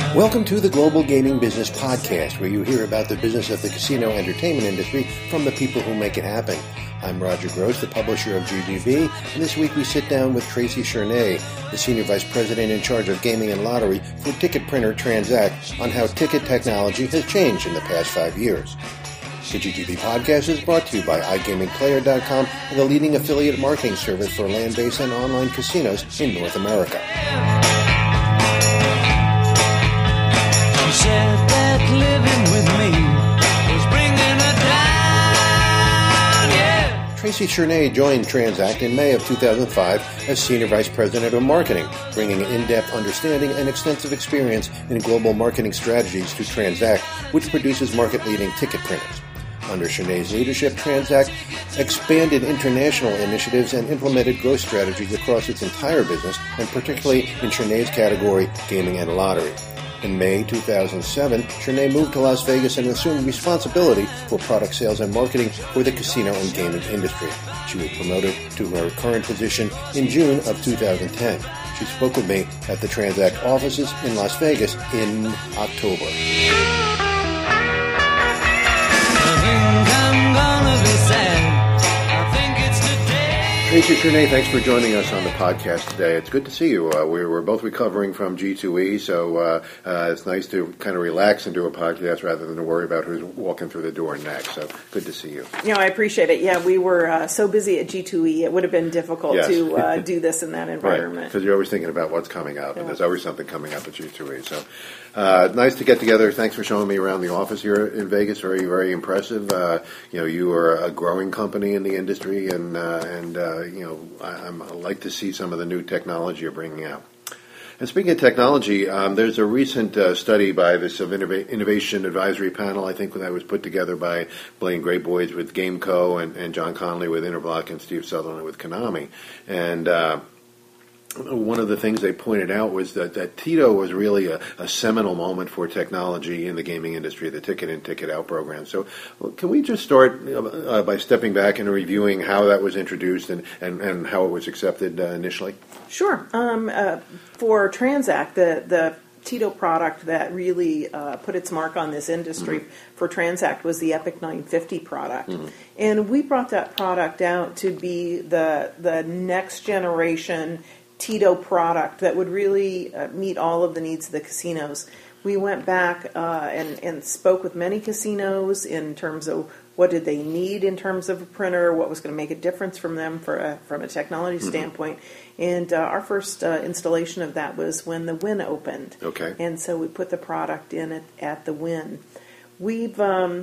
Welcome to the Global Gaming Business Podcast, where you hear about the business of the casino entertainment industry from the people who make it happen. I'm Roger Gross, the publisher of GGB, and this week we sit down with Tracy Chernay, the Senior Vice President in charge of Gaming and Lottery for ticket printer Transact, on how ticket technology has changed in the past 5 years. The GGB podcast is brought to you by iGamingPlayer.com, the leading affiliate marketing service for land-based and online casinos in North America. She said that living with me was bringing her down, yeah. Tracy Chernay joined Transact in May of 2005 as Senior Vice President of Marketing, bringing an in-depth understanding and extensive experience in global marketing strategies to Transact, which produces market-leading ticket printers. Under Chernay's leadership, Transact expanded international initiatives and implemented growth strategies across its entire business, and particularly in Chernay's category, gaming and lottery. In May 2007, Chernay moved to Las Vegas and assumed responsibility for product sales and marketing for the casino and gaming industry. She was promoted to her current position in June of 2010. She spoke with me at the Transact offices in Las Vegas in October. Tracy Chernay, thanks for joining us on the podcast today. It's good to see you. We're both recovering from G2E, so it's nice to kind of relax and do a podcast rather than to worry about who's walking through the door next. So good to see you. You know, I appreciate it. Yeah, we were so busy at G2E, it would have been difficult to do this in that environment. Because you're always thinking about what's coming up, and there's always something coming up at G2E. So nice to get together. Thanks for showing me around the office here in Vegas. Very, very impressive. You are a growing company in the industry, and I like to see some of the new technology you're bringing out. And speaking of technology, there's a recent study by this Innovation Advisory Panel, I think that was put together by Blaine Greyboys with GameCo and John Connolly with Interblock and Steve Sutherland with Konami. And one of the things they pointed out was that TITO was really a seminal moment for technology in the gaming industry, the ticket in, ticket out program. So can we just start by stepping back and reviewing how that was introduced and how it was accepted initially? Sure. For Transact, the TITO product that really put its mark on this industry for Transact was the Epic 950 product. And we brought that product out to be the next generation TITO product that would really meet all of the needs of the casinos. We went back and spoke with many casinos in terms of what did they need in terms of a printer, what was going to make a difference from them from a technology standpoint. And our first installation of that was when the Wynn opened. Okay. And so we put the product in at the Wynn. We've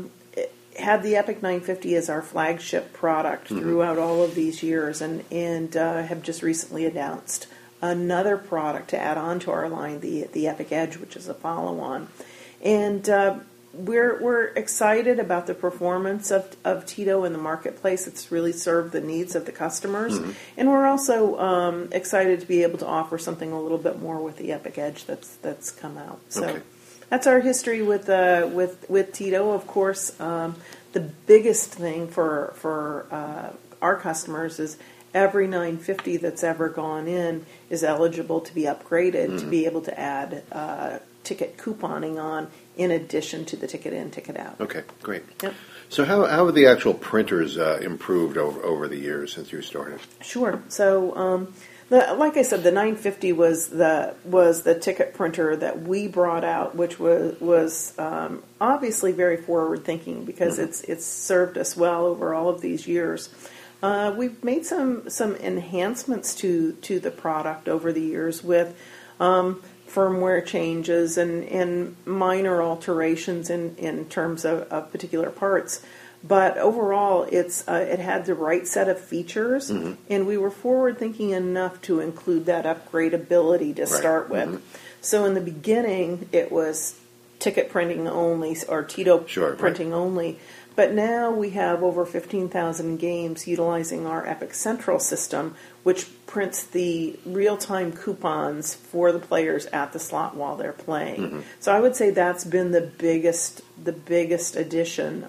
had the Epic 950 as our flagship product throughout all of these years, and have just recently announced another product to add on to our line, the Epic Edge, which is a follow-on. And we're excited about the performance of TITO in the marketplace. It's really served the needs of the customers. And we're also excited to be able to offer something a little bit more with the Epic Edge that's come out. So. Okay. That's our history with TITO. Of course, the biggest thing for our customers is every 950 that's ever gone in is eligible to be upgraded to be able to add ticket couponing on in addition to the ticket in, ticket out. Okay, great. Yep. So how have the actual printers improved over the years since you started? Sure. So like I said, the 950 was the ticket printer that we brought out, which was obviously very forward thinking because it's served us well over all of these years. We've made some enhancements to the product over the years with firmware changes and minor alterations in terms of particular parts. But overall, it had the right set of features, and we were forward-thinking enough to include that upgradability to start with. So in the beginning, it was ticket printing only, or TITO printing only. But now we have over 15,000 games utilizing our Epic Central system, which prints the real-time coupons for the players at the slot while they're playing. So I would say that's been the biggest addition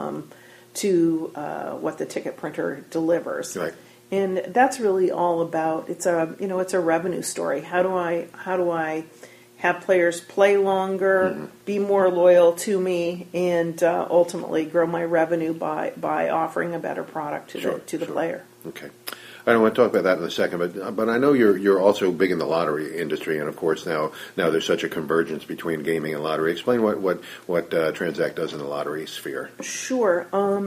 to what the ticket printer delivers. Right. And that's really all about it's a revenue story. How do I have players play longer, be more loyal to me, and ultimately grow my revenue by offering a better product to the player. Okay. I don't want to talk about that in a second, but I know you're also big in the lottery industry, and of course now there's such a convergence between gaming and lottery. Explain what Transact does in the lottery sphere. Sure.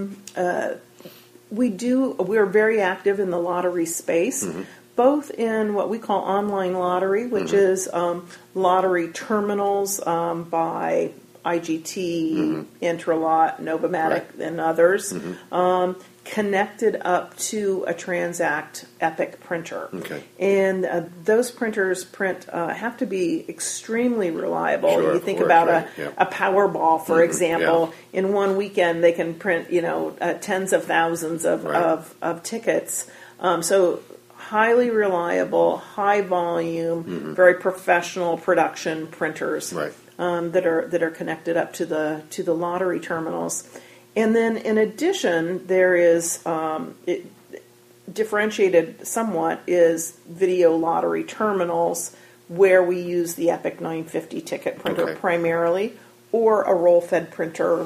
We're very active in the lottery space, both in what we call online lottery, which is lottery terminals by IGT, Intralot, Novomatic, and others, connected up to a Transact Epic printer. Okay. And those printers have to be extremely reliable. Sure, you think of about course, a Powerball, for example. In one weekend, they can print tens of thousands of tickets. So highly reliable, high volume, very professional production printers that are connected up to the lottery terminals. And then, in addition, there is differentiated somewhat is video lottery terminals, where we use the Epic 950 ticket printer primarily, or a roll-fed printer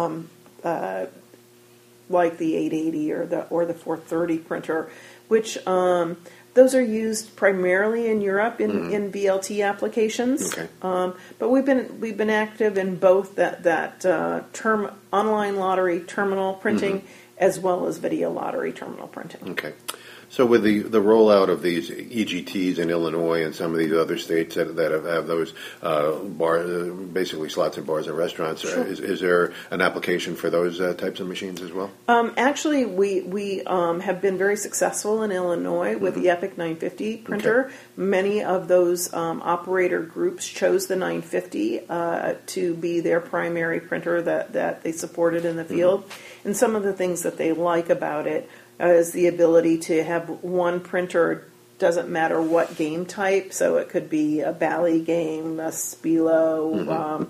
like the 880 or the 430 printer, which those are used primarily in Europe in VLT applications. Okay. But we've been active in both that online lottery terminal printing as well as video lottery terminal printing. Okay. So with the rollout of these EGTs in Illinois and some of these other states that have those basically slots and bars and restaurants, is there an application for those types of machines as well? Actually, we have been very successful in Illinois with the Epic 950 printer. Okay. Many of those operator groups chose the 950 to be their primary printer that they supported in the field. And some of the things that they like about it is the ability to have one printer, doesn't matter what game type, so it could be a Bally game, a Spelo,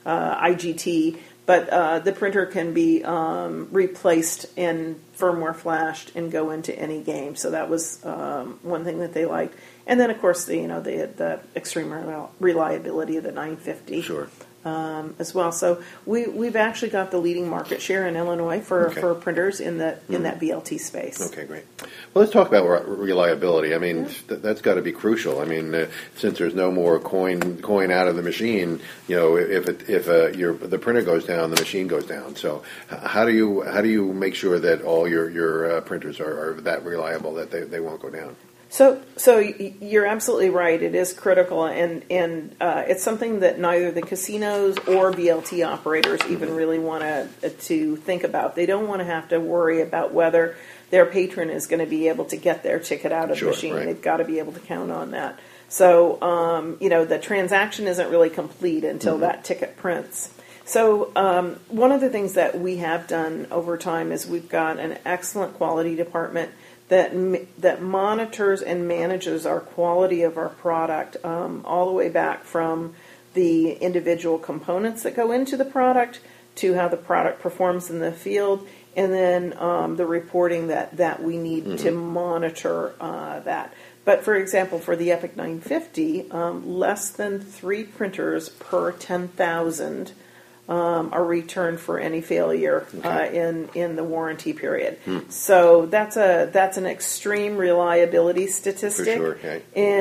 IGT, but the printer can be replaced and firmware flashed and go into any game. So that was one thing that they liked. And then, of course, the extreme reliability of the 950. Sure. As well. So we've actually got the leading market share in Illinois for printers in that VLT space. Okay, great. Well, let's talk about reliability. I mean, that's got to be crucial. I mean, since there's no more coin out of the machine, if the printer goes down, the machine goes down. So how do you make sure that all your printers are that reliable that they won't go down? So you're absolutely right. It is critical, and it's something that neither the casinos or VLT operators even really want to think about. They don't want to have to worry about whether their patron is going to be able to get their ticket out of the machine. Right. They've got to be able to count on that. So the transaction isn't really complete until that ticket prints. So one of the things that we have done over time is we've got an excellent quality department that monitors and manages our quality of our product all the way back from the individual components that go into the product to how the product performs in the field, and then the reporting that we need to monitor that. But for example, for the Epic 950, less than 3 printers per 10,000 are returned for any failure in the warranty period. So that's an extreme reliability statistic. For sure, okay.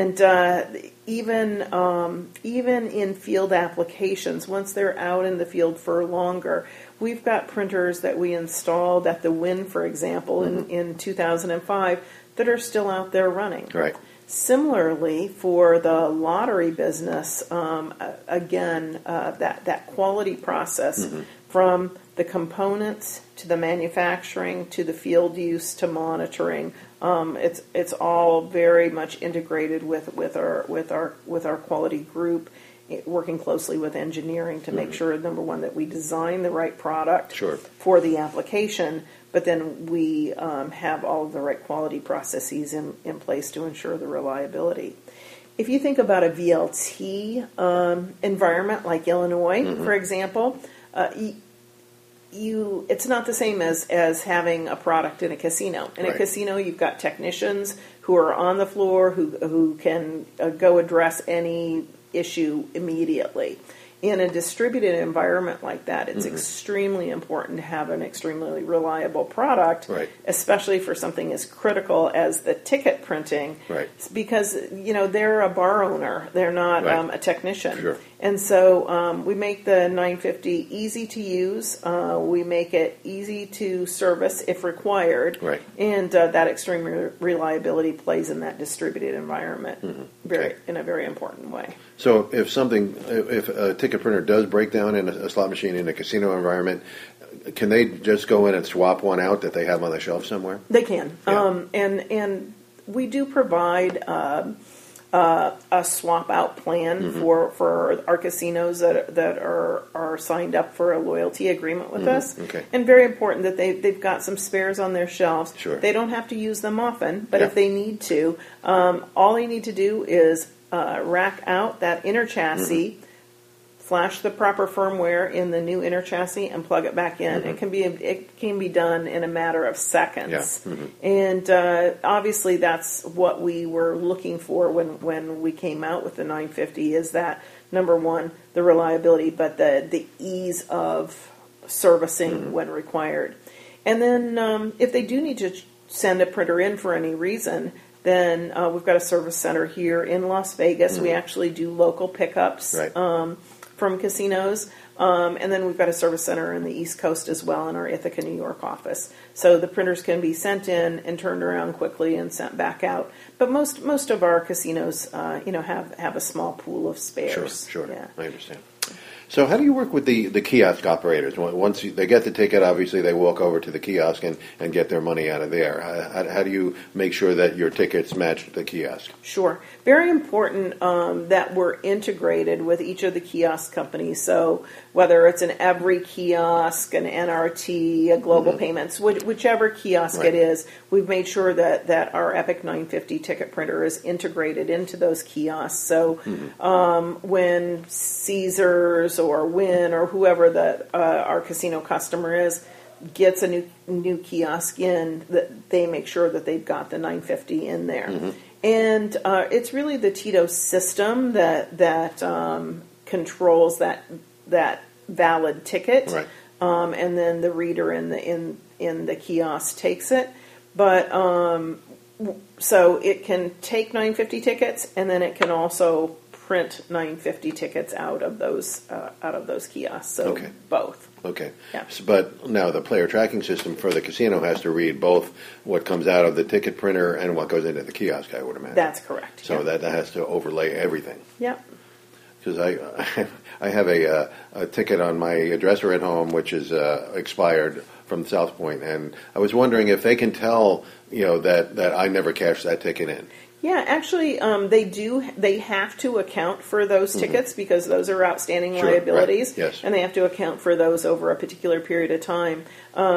And even in field applications, once they're out in the field for longer, we've got printers that we installed at the Wynn, for example, in 2005 that are still out there running. Right. Similarly, for the lottery business, again, that quality process from the components to the manufacturing to the field use to monitoring, it's all very much integrated with our quality group, working closely with engineering to make sure, number one, that we design the right product for the application, but then we have all of the right quality processes in place to ensure the reliability. If you think about a VLT environment like Illinois, for example, it's not the same as having a product in a casino. In a casino, you've got technicians who are on the floor who can go address any issue immediately. In a distributed environment like that, it's extremely important to have an extremely reliable product, Right. especially for something as critical as the ticket printing, Right. because they're a bar owner, they're not Right. a technician, Sure. and so we make the 950 easy to use. We make it easy to service if required, Right. and that extreme reliability plays in that distributed environment Okay. in a very important way. So if a ticket printer does break down in a slot machine in a casino environment, can they just go in and swap one out that they have on the shelf somewhere? They can, Yeah. and we do provide a swap out plan for our casinos that are signed up for a loyalty agreement with us. Okay. And very important that they've got some spares on their shelves. Sure. They don't have to use them often, but Yeah. if they need to, all they need to do is rack out that inner chassis. Flash the proper firmware in the new inner chassis and plug it back in. It can be done in a matter of seconds. Yeah. And obviously, that's what we were looking for when we came out with the 950. Is that number one, the reliability, but the ease of servicing when required. And then if they do need to send a printer in for any reason, then we've got a service center here in Las Vegas. We actually do local pickups. Right. From casinos, and then we've got a service center in the East Coast as well in our Ithaca, New York office. So the printers can be sent in and turned around quickly and sent back out. But most of our casinos, have a small pool of spares. Sure. Yeah. I understand. So how do you work with the kiosk operators? Once they get the ticket, obviously they walk over to the kiosk and get their money out of there. How do you make sure that your tickets match the kiosk? Sure. Very important that we're integrated with each of the kiosk companies. So whether it's an Every kiosk, an NRT, a Global Payments, whichever kiosk Right. it is, we've made sure that our Epic 950 ticket printer is integrated into those kiosks. So when Caesars or Wynn or whoever our casino customer is gets a new kiosk in, that they make sure that they've got the 950 in there. And it's really the Tito system that controls that valid ticket, Right. and then the reader in the kiosk takes it. But so it can take 950 tickets, and then it can also print 950 tickets out of those kiosks. So Okay. both. Okay. Yeah. But now the player tracking system for the casino has to read both what comes out of the ticket printer and what goes into the kiosk, I would imagine. That's correct. So yeah. that has to overlay everything. Yep. Because I have a ticket on my dresser at home which is expired from South Point, and I was wondering if they can tell that I never cashed that ticket in. Yeah, actually, they do. They have to account for those tickets because those are outstanding Sure, liabilities, right, yes. and they have to account for those over a particular period of time.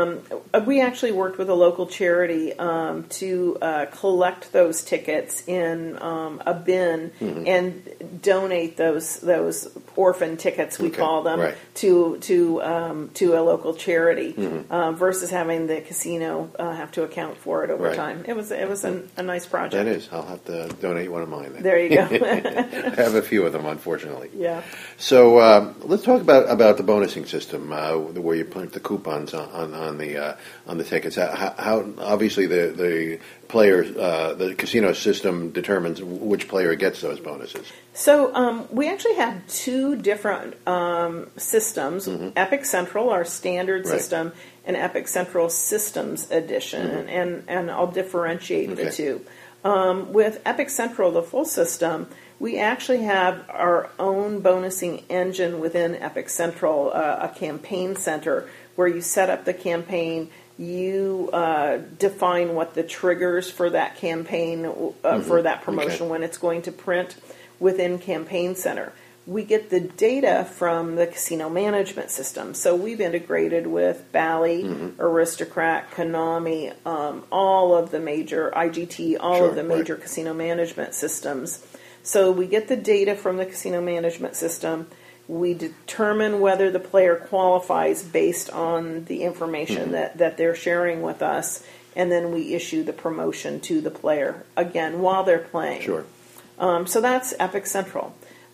We actually worked with a local charity to collect those tickets in a bin and donate those orphan tickets, we Okay, call them, right. to a local charity versus having the casino have to account for it over Right. time. It was a nice project. That is. I'll have to donate one of mine then. There you go. I have a few of them, unfortunately. Yeah. So let's talk about the bonusing system, where you print the coupons on the tickets. How obviously the players, the casino system determines which player gets those bonuses. So we actually have two different systems: Epic Central, our standard Right. system, and Epic Central Systems Edition, and I'll differentiate the Okay. two. With Epic Central, the full system, we actually have our own bonusing engine within Epic Central, a campaign center where you set up the campaign, you define what the triggers for that campaign, for that promotion, Okay. when it's going to print within Campaign Center. We get the data from the casino management system. So we've integrated with Bally, Aristocrat, Konami, all of the major, IGT, all Sure, of the major right. casino management systems. So we get the data from the casino management system. We determine whether the player qualifies based on the information that they're sharing with us, and then we issue the promotion to the player, again, while they're playing. Sure. So that's Epic Central.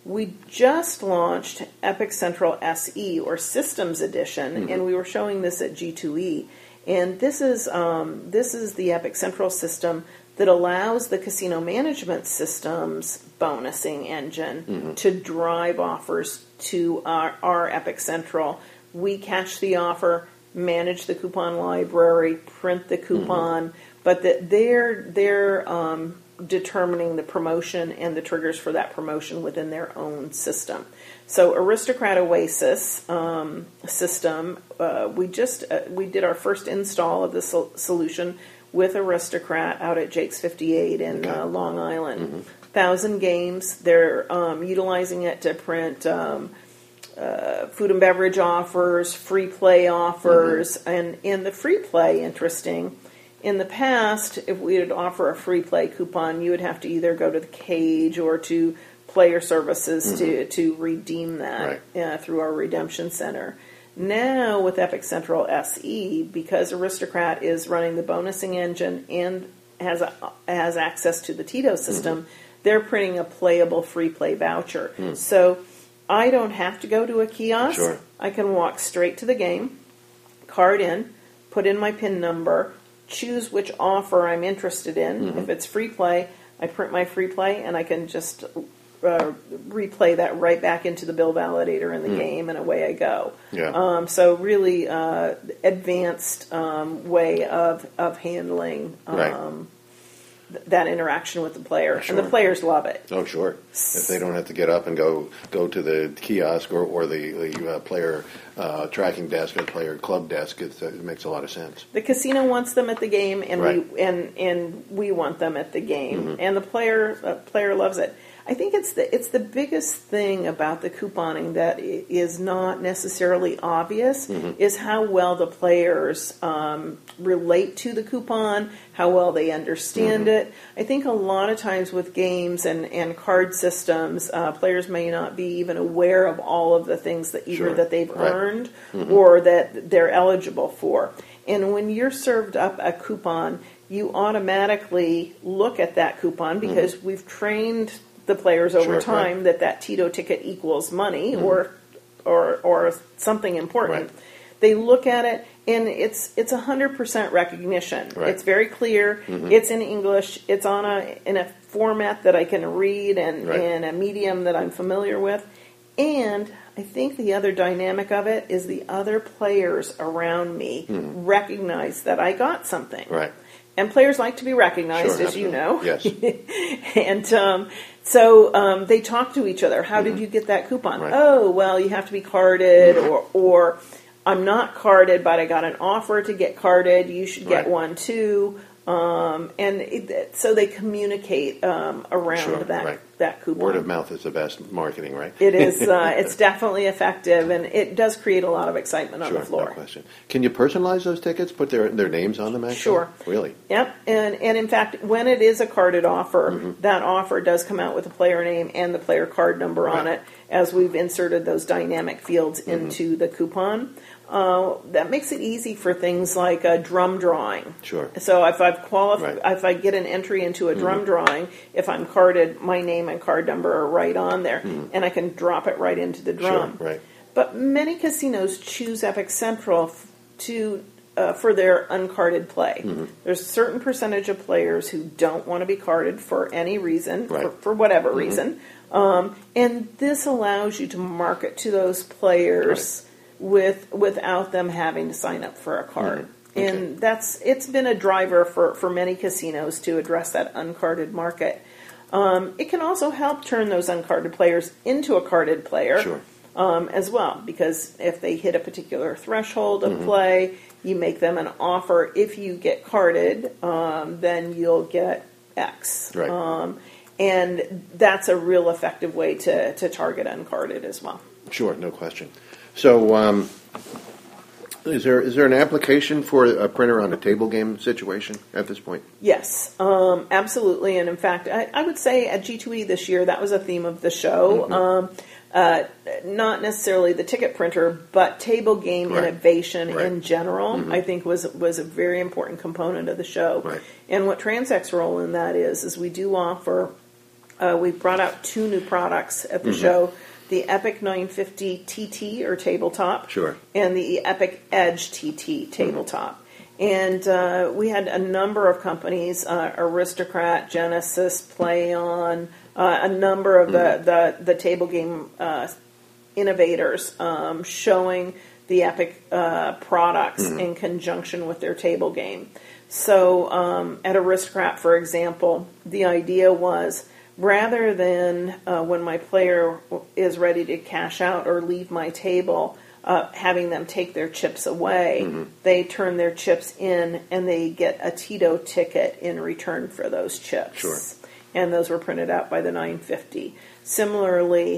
we just launched Epic Central SE, or Systems Edition, and we were showing this at G2E. And this is the Epic Central system that allows the casino management system's bonusing engine to drive offers to our Epic Central. We catch the offer, manage the coupon library, print the coupon, but that they're determining the promotion and the triggers for that promotion within their own system. So Aristocrat Oasis system, we did our first install of the solution with Aristocrat out at Jake's 58 in Long Island. 1,000 games. They're utilizing it to print food and beverage offers, free play offers, and in the free play, interesting. In the past, if we would offer a free play coupon, you would have to either go to the Cage or to Player Services to redeem that through our redemption center. Now with Epic Central SE, because Aristocrat is running the bonusing engine and has access to the Tito system, they're printing a playable free play voucher. So I don't have to go to a kiosk. Sure. I can walk straight to the game, card in, put in my PIN number, choose which offer I'm interested in. If it's free play, I print my free play, and I can just replay that right back into the bill validator in the game, and away I go. Yeah. So really advanced way of handling that interaction with the player. Sure. And the players love it. Oh, sure. If they don't have to get up and go to the kiosk or the player tracking desk or player club desk, it makes a lot of sense. The casino wants them at the game, and Right. we want them at the game, and the player loves it. I think it's the biggest thing about the couponing that is not necessarily obvious is how well the players relate to the coupon, how well they understand it. I think a lot of times with games and card systems, players may not be even aware of all of the things that either that they've earned or that they're eligible for. And when you're served up a coupon, you automatically look at that coupon because we've trained the players over time that Tito ticket equals money or something important. Right. They look at it, and it's 100% recognition. Right. It's very clear. It's in English. It's in a format that I can read and in a medium that I'm familiar with. And I think the other dynamic of it is the other players around me recognize that I got something. Right. And players like to be recognized, as you know. Yes. And so they talk to each other. How did you get that coupon? Right. Oh, well, you have to be carded, or I'm not carded, but I got an offer to get carded. You should get one too. So they communicate around that coupon. Word of mouth is the best marketing, right? It is. It's definitely effective, and it does create a lot of excitement on the floor. No question. Can you personalize those tickets? Put their names on them, actually? Sure. Really? Yep. And in fact, when it is a carded offer, that offer does come out with the player name and the player card number on it, as we've inserted those dynamic fields into the coupon. That makes it easy for things like drum drawing. Sure. So if I've if I get an entry into a drum drawing, if I'm carded, my name and card number are right on there, and I can drop it right into the drum. Sure, right. But many casinos choose Epic Central for their uncarded play. There's a certain percentage of players who don't want to be carded for any reason, for whatever reason, and this allows you to market to those players without them having to sign up for a card. Okay. And it's been a driver for many casinos to address that uncarded market. It can also help turn those uncarded players into a carded player as well, because if they hit a particular threshold of play, you make them an offer. If you get carded, then you'll get X. Right. And that's a real effective way to target uncarded as well. Sure, no question. So, is there an application for a printer on a table game situation at this point? Yes, absolutely. And in fact, I would say at G2E this year, that was a theme of the show. Not necessarily the ticket printer, but table game innovation in general, I think was a very important component of the show. Right. And what Transact's role in that is we do offer We brought out 2 new products at the show: the Epic 950 TT or tabletop, Sure. and the Epic Edge TT tabletop. And we had a number of companies, Aristocrat, Genesis, PlayOn, a number of the table game innovators showing the Epic products in conjunction with their table game. So at Aristocrat, for example, the idea was, rather than when my player is ready to cash out or leave my table, having them take their chips away, they turn their chips in and they get a Tito ticket in return for those chips. Sure. And those were printed out by the 950. Similarly,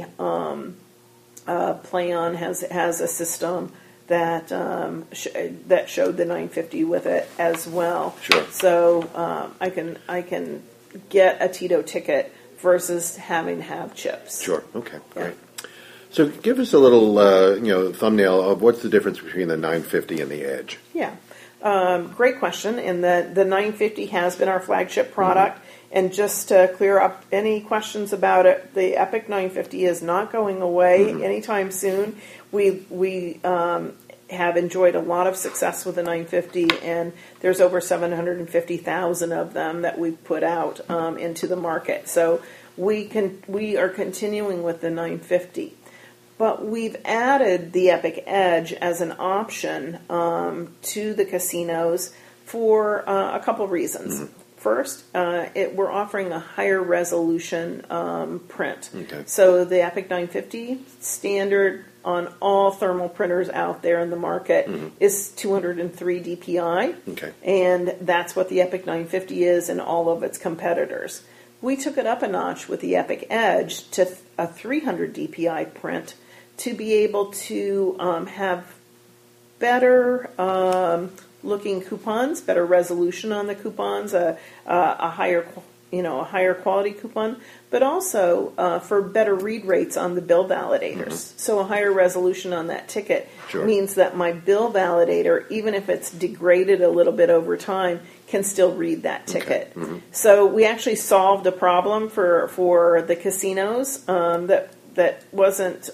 PlayOn has a system that that showed the 950 with it as well. Sure. So I can get a Tito ticket versus having to have chips. Sure. Okay. Yeah. Great. So give us a little, thumbnail of what's the difference between the 950 and the Edge. Yeah. Great question. And the 950 has been our flagship product. And just to clear up any questions about it, the Epic 950 is not going away anytime soon. We have enjoyed a lot of success with the 950, and there's over 750,000 of them that we've put out into the market. So we are continuing with the 950. But we've added the Epic Edge as an option to the casinos for a couple reasons. First, we're offering a higher resolution print. Okay. So the Epic 950 standard on all thermal printers out there in the market is 203 DPI. Okay. And that's what the Epic 950 is and all of its competitors. We took it up a notch with the Epic Edge to a 300 DPI print to be able to have better looking coupons, better resolution on the coupons, a higher quality coupon, but also for better read rates on the bill validators. So a higher resolution on that ticket means that my bill validator, even if it's degraded a little bit over time, can still read that ticket. Okay. So we actually solved a problem for the casinos that wasn't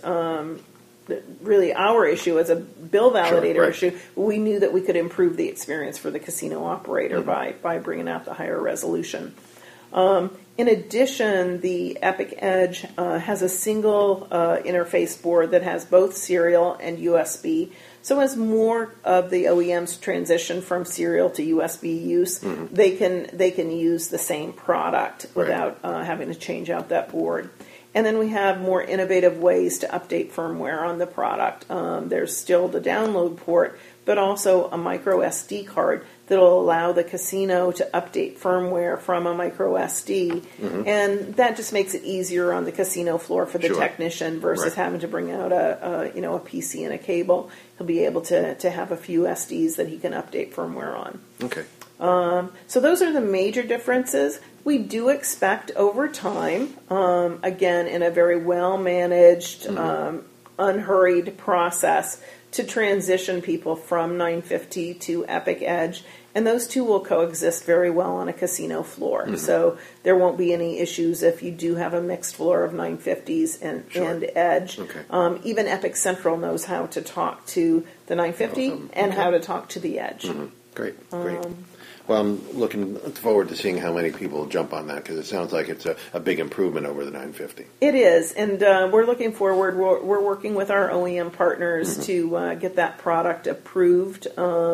really our issue as a bill validator issue. We knew that we could improve the experience for the casino operator by bringing out the higher resolution. In addition, the Epic Edge has a single interface board that has both serial and USB. So as more of the OEMs transition from serial to USB use, they can use the same product without having to change out that board. And then we have more innovative ways to update firmware on the product. There's still the download port, but also a micro SD card that will allow the casino to update firmware from a micro SD. And that just makes it easier on the casino floor for the technician versus having to bring out a PC and a cable. He'll be able to have a few SDs that he can update firmware on. Okay. So those are the major differences. We do expect over time, again, in a very well-managed, unhurried process, to transition people from 950 to Epic Edge, and those two will coexist very well on a casino floor. So there won't be any issues if you do have a mixed floor of 950s and Edge. Okay. Even Epic Central knows how to talk to the 950 and how to talk to the Edge. Great. Well, I'm looking forward to seeing how many people jump on that, because it sounds like it's a big improvement over the 950. It is, and we're looking forward. We're working with our OEM partners to get that product approved.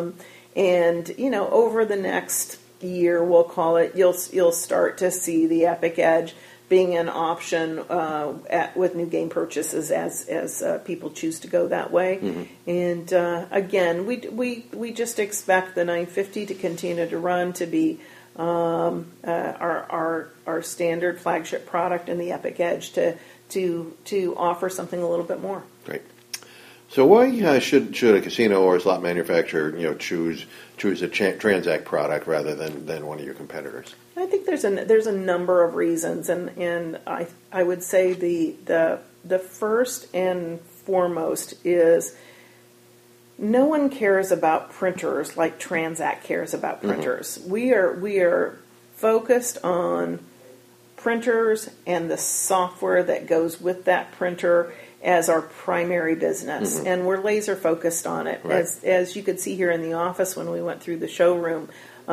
And over the next year, we'll call it, you'll start to see the Epic Edge being an option with new game purchases as people choose to go that way. And again, we just expect the 950 to continue to run, to be our standard flagship product, and the Epic Edge to offer something a little bit more. Great. So why should a casino or a slot manufacturer choose a Transact product rather than one of your competitors? I think there's a number of reasons, and I would say the first and foremost is no one cares about printers like Transact cares about printers. We are focused on printers and the software that goes with that printer as our primary business, and we're laser focused on it. Right. As you could see here in the office when we went through the showroom,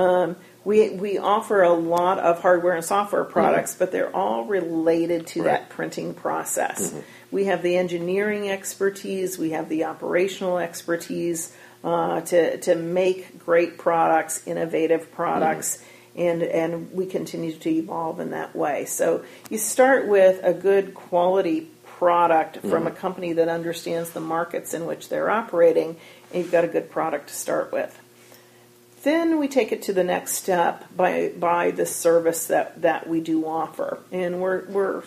we offer a lot of hardware and software products, but they're all related to that printing process. We have the engineering expertise, we have the operational expertise to make great products, innovative products. And we continue to evolve in that way. So you start with a good quality product from a company that understands the markets in which they're operating, and you've got a good product to start with. Then we take it to the next step by the service that we do offer. And we're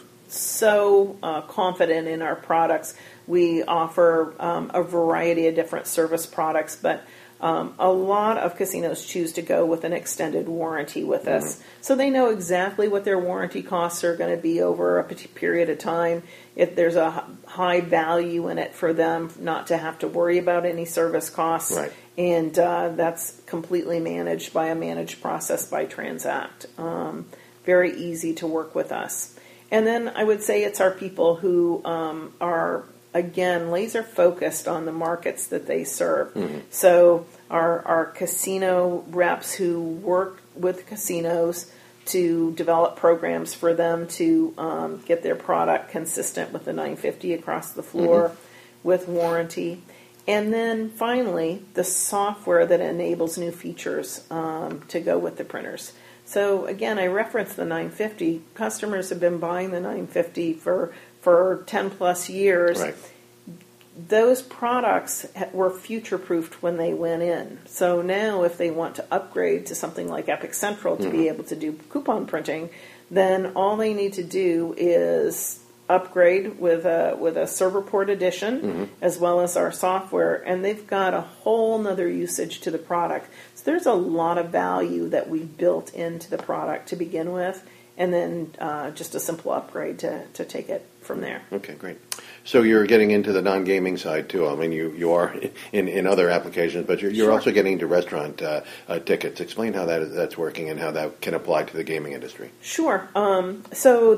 so confident in our products. We offer a variety of different service products, but a lot of casinos choose to go with an extended warranty with us. So they know exactly what their warranty costs are going to be over a period of time. If there's a high value in it for them not to have to worry about any service costs. Right. And that's completely managed by a managed process by Transact. Very easy to work with us. And then I would say it's our people who are, again, laser focused on the markets that they serve. So our casino reps who work with casinos to develop programs for them to get their product consistent with the 950 across the floor with warranty. And then finally, the software that enables new features to go with the printers. So again, I referenced the 950. Customers have been buying the 950 for 10 plus years. Right. Those products were future-proofed when they went in. So now if they want to upgrade to something like Epic Central to be able to do coupon printing, then all they need to do is upgrade with a server port edition as well as our software, and they've got a whole nother usage to the product. So there's a lot of value that we built into the product to begin with, and then just a simple upgrade to take it from there. Okay, great. So you're getting into the non-gaming side too. I mean, you are in other applications, but you're Sure. also getting into restaurant tickets. Explain how that's working and how that can apply to the gaming industry. Sure. So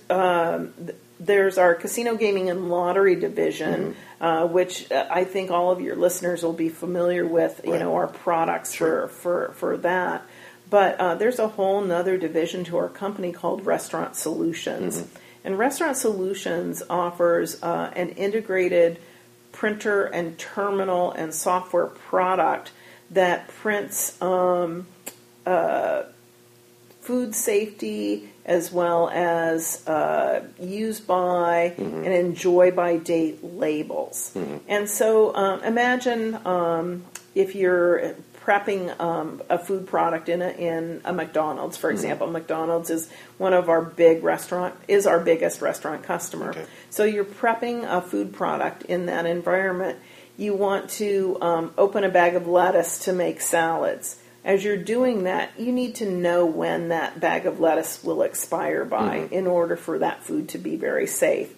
there's our casino gaming and lottery division, which I think all of your listeners will be familiar with. You know, our products for that. But there's a whole nother division to our company called Restaurant Solutions. And Restaurant Solutions offers an integrated printer and terminal and software product that prints food safety as well as use by and enjoy by date labels. And so imagine if you're prepping a food product in a McDonald's, for example. McDonald's is our biggest restaurant customer. Okay. So you're prepping a food product in that environment. You want to open a bag of lettuce to make salads. As you're doing that, you need to know when that bag of lettuce will expire by in order for that food to be very safe.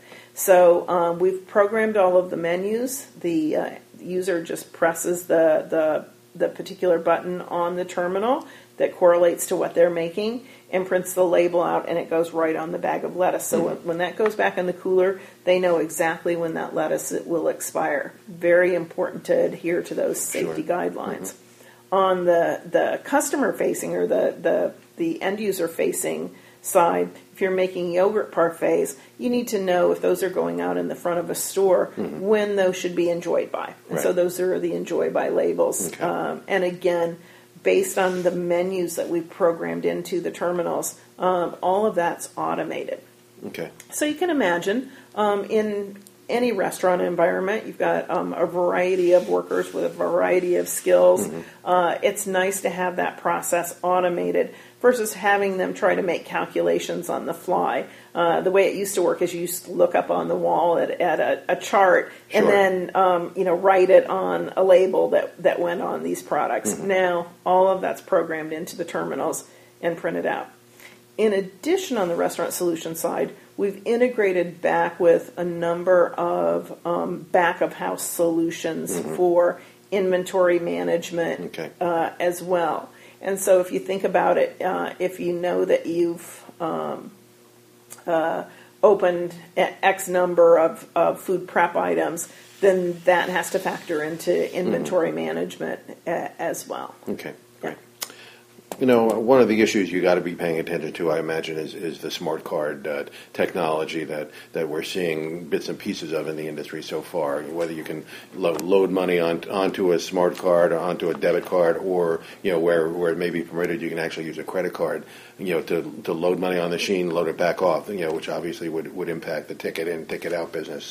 So we've programmed all of the menus. The user just presses the particular button on the terminal that correlates to what they're making and prints the label out, and it goes right on the bag of lettuce. So when that goes back in the cooler, they know exactly when that lettuce will expire. Very important to adhere to those safety guidelines. On the customer-facing or the end-user-facing side, if you're making yogurt parfaits, you need to know if those are going out in the front of a store, when those should be enjoyed by. And so those are the enjoy by labels. Okay. And again, based on the menus that we've programmed into the terminals, all of that's automated. Okay. So you can imagine in any restaurant environment, you've got a variety of workers with a variety of skills. It's nice to have that process automated versus having them try to make calculations on the fly. The way it used to work is you used to look up on the wall at a chart and then write it on a label that went on these products. Now all of that's programmed into the terminals and printed out. In addition, on the Restaurant Solution side, we've integrated back with a number of back-of-house solutions for inventory management as well. And so if you think about it, if you know that you've opened X number of food prep items, then that has to factor into inventory management as well. Okay, great. One of the issues you got to be paying attention to, I imagine, is the smart card technology that we're seeing bits and pieces of in the industry so far. Whether you can load money onto a smart card or onto a debit card, or where it may be permitted, you can actually use a credit card. To load money on the machine, load it back off. Which obviously would impact the ticket in, ticket out business.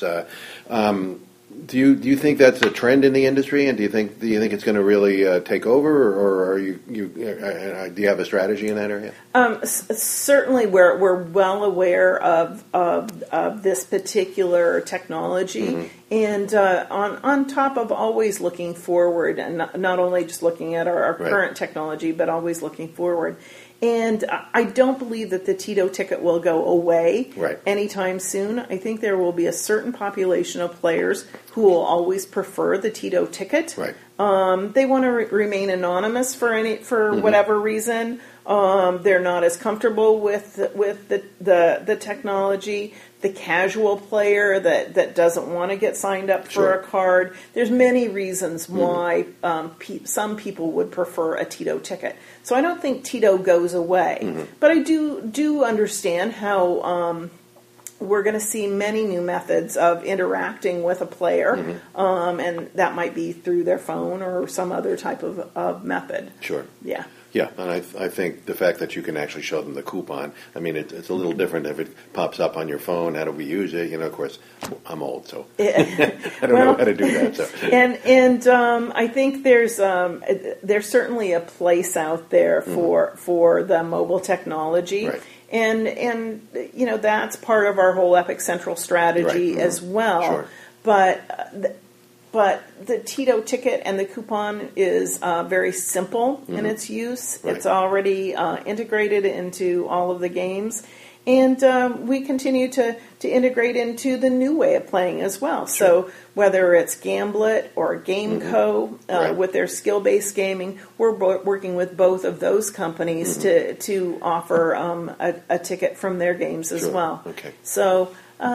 Do you think that's a trend in the industry, and do you think it's going to really take over, or are do you have a strategy in that area? Certainly, we're well aware of this particular technology, and on top of always looking forward, and not only just looking at our current technology, but always looking forward. And I don't believe that the Tito ticket will go away anytime soon. I think there will be a certain population of players who will always prefer the Tito ticket. Right. They want to remain anonymous for whatever reason. They're not as comfortable with the technology. The casual player that doesn't want to get signed up for a card. There's many reasons why some people would prefer a Tito ticket. So I don't think Tito goes away. But I do understand how we're going to see many new methods of interacting with a player, and that might be through their phone or some other type of method. Sure. Yeah. Yeah, and I think the fact that you can actually show them the coupon, I mean, it's a little different if it pops up on your phone. How do we use it? Of course, I'm old, so I don't know how to do that. So. And I think there's certainly a place out there for the mobile technology. Right. And that's part of our whole Epic Central strategy as well. Sure. But the Tito ticket and the coupon is very simple in its use. Right. It's already integrated into all of the games. And we continue to integrate into the new way of playing as well. Sure. So whether it's Gamblit or GameCo with their skill-based gaming, we're working with both of those companies to offer a ticket from their games as well. Okay. So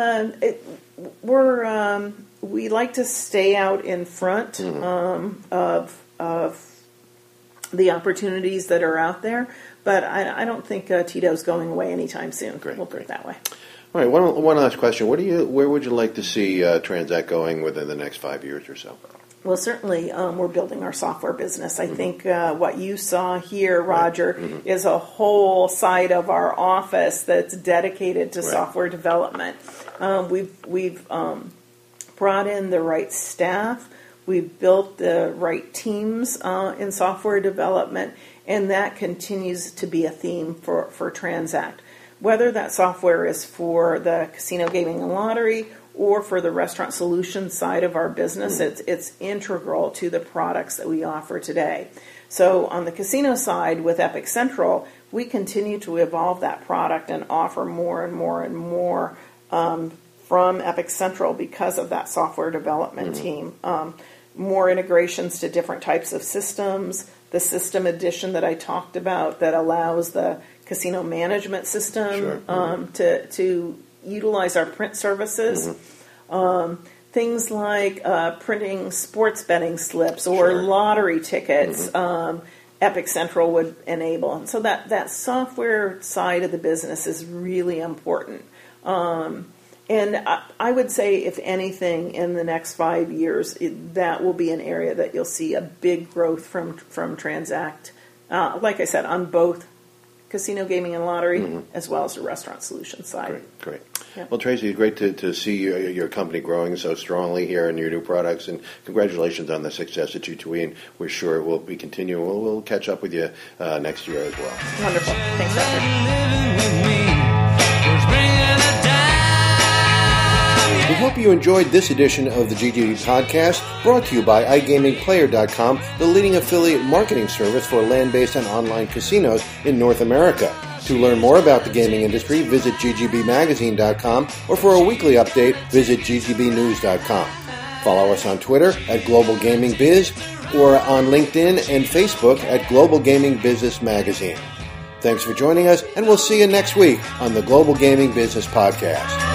we like to stay out in front of the opportunities that are out there, but I don't think Tito's going away anytime soon. Great, we'll put it that way. All right, one last question. Where would you like to see Transact going within the next 5 years or so? Well, certainly we're building our software business. I think what you saw here, Roger, is a whole side of our office that's dedicated to software development. We've brought in the right staff, we've built the right teams in software development, and that continues to be a theme for Transact. Whether that software is for the casino, gaming, and lottery or for the restaurant solutions side of our business, it's integral to the products that we offer today. So on the casino side with Epic Central, we continue to evolve that product and offer more and more and more from Epic Central because of that software development team. More integrations to different types of systems, the system edition that I talked about that allows the casino management system to utilize our print services. Things like printing sports betting slips or lottery tickets, Epic Central would enable. And so that software side of the business is really important. And I would say, if anything, in the next 5 years, that will be an area that you'll see a big growth from Transact. Like I said, on both casino, gaming, and lottery, as well as the restaurant solutions side. Great. Yeah. Well, Tracy, it's great to see your company growing so strongly here and your new products, and congratulations on the success at G2E, and we're sure it will be continuing. We'll catch up with you next year as well. Wonderful. Thanks, Roger. We hope you enjoyed this edition of the GGB Podcast, brought to you by iGamingPlayer.com, the leading affiliate marketing service for land-based and online casinos in North America. To learn more about the gaming industry, visit ggbmagazine.com, or for a weekly update, visit ggbnews.com. Follow us on Twitter at Global Gaming Biz, or on LinkedIn and Facebook at Global Gaming Business Magazine. Thanks for joining us, and we'll see you next week on the Global Gaming Business Podcast.